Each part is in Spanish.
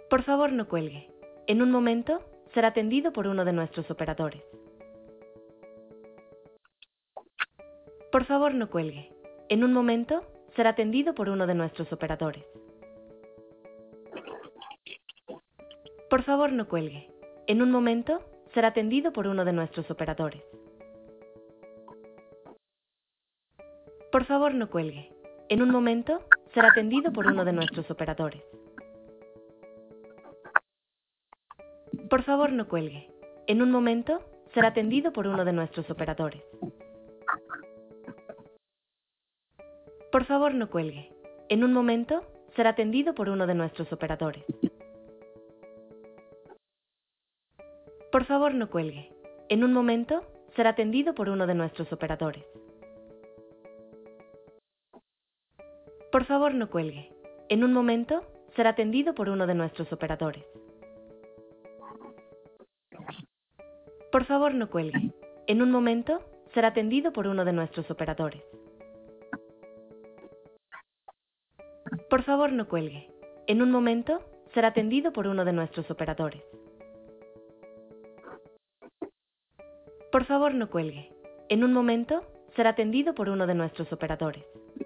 Por favor, no cuelgue. En un momento, será atendido por uno de nuestros operadores. Por favor, no cuelgue. En un momento, será atendido por uno de nuestros operadores. Por favor, no cuelgue. En un momento, será atendido por uno de nuestros operadores. Por favor, no cuelgue. En un momento, será atendido por uno de nuestros operadores. Por favor, no cuelgue. En un momento, será atendido por uno de nuestros operadores. Por favor, no cuelgue. En un momento, será atendido por uno de nuestros operadores. Por favor, no cuelgue. En un momento, será atendido por uno de nuestros operadores. Por favor, no cuelgue. En un momento, será atendido por uno de nuestros operadores. Por favor, no cuelgue. En un momento, será atendido por uno de nuestros operadores. Por favor, no cuelgue. En un momento, será atendido por uno de nuestros operadores. Por favor, no cuelgue. En un momento, será atendido por uno de nuestros operadores.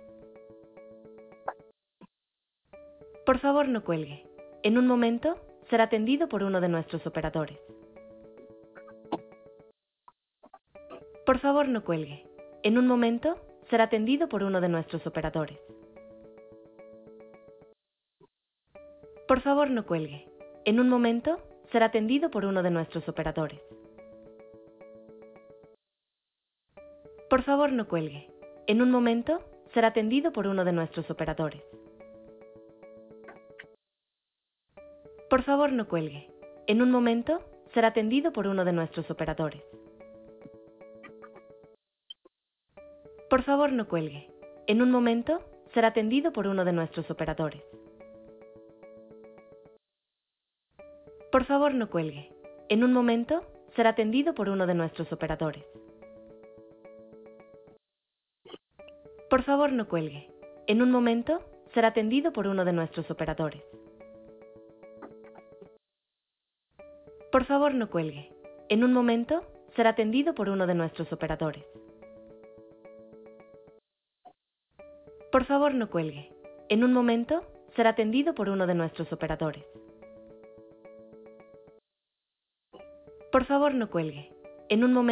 Por favor, no cuelgue. En un momento, será atendido por uno de nuestros operadores. Por favor, no cuelgue. En un momento, será atendido por uno de nuestros operadores. Por favor, no cuelgue. En un momento, será atendido por uno de nuestros operadores. Por favor, no cuelgue. En un momento, será atendido por uno de nuestros operadores. Por favor, no cuelgue. En un momento, será atendido por uno de nuestros operadores. Por favor, no cuelgue. En un momento, será atendido por uno de nuestros operadores. Por favor, no cuelgue. En un momento, será atendido por uno de nuestros operadores. Por favor, no cuelgue. En un momento, será atendido por uno de nuestros operadores. Por favor, no cuelgue. En un momento, será atendido por uno de nuestros operadores. Por favor, no cuelgue. En un momento, será atendido por uno de nuestros operadores. Por favor, no cuelgue. En un momento,